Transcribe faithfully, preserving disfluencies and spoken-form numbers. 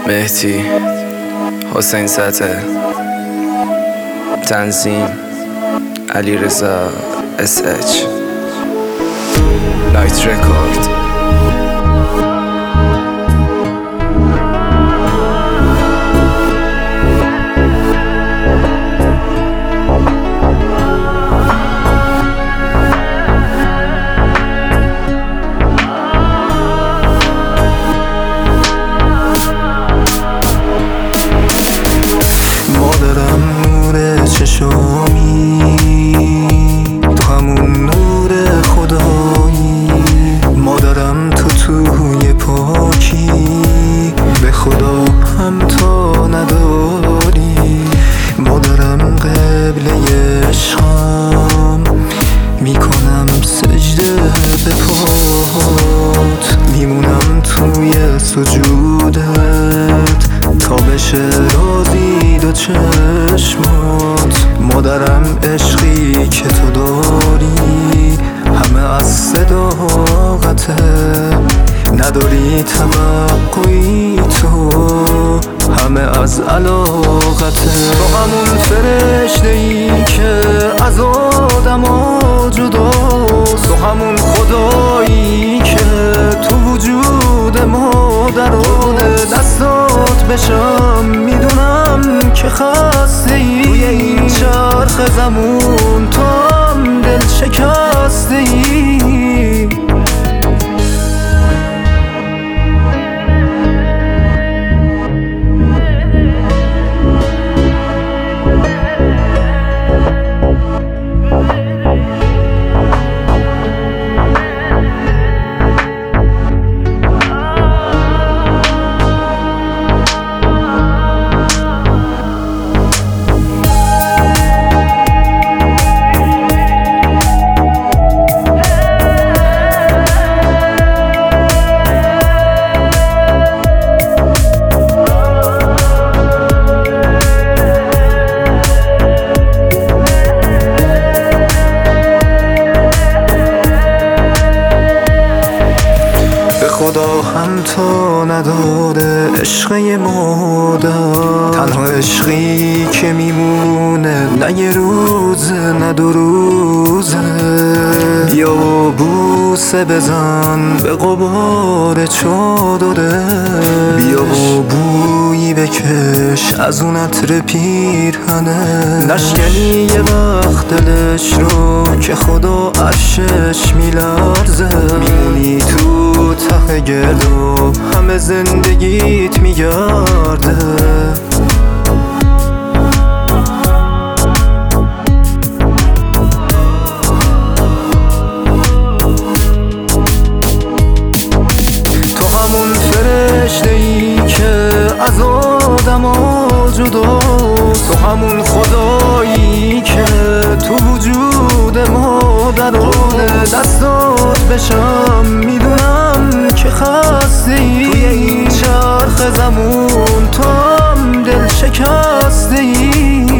مهدی حسین سطح، تنظیم علیرضا اس اچ، نایت رکورد. چشامی تو همون نور خدایی، مادرم تو توی پاکی، به خدا هم تا نداری. مادرم قبله عشقم، میکنم سجده به پات، میمونم توی سجودت تا بشه رازی دو چشمات. مادرم عشقی که تو داری همه از صداقته، نداری توقعی تو همه از علاقته. با همون فرشته ای که از آدما جداست، تو همون خدایی که تو وجود مادرانه دستات بشم، میدونم که خسته ای توی این چرخ زمون، تو هم دل شکسته ای. خدا هم تا نداده عشقه مادر، تنها عشقی که میمونه نه یه روزه نه دو روزه. بیا و بوسه بزن به غبار چادره، بیا و بویی بکش از اون عطر پیرهنه. نشکنی یه وقت دلش رو که خدا عرشش میلرزه، میمونی تو ته گرد و همه زندگیت میگرده. تو همون فرشته ای که از آدما جداست، تو همون خدایی که تو وجود مادرانه دستات بشم، میدونم که خسته ای توی این چرخ زمون، تو هم دل شکسته ای.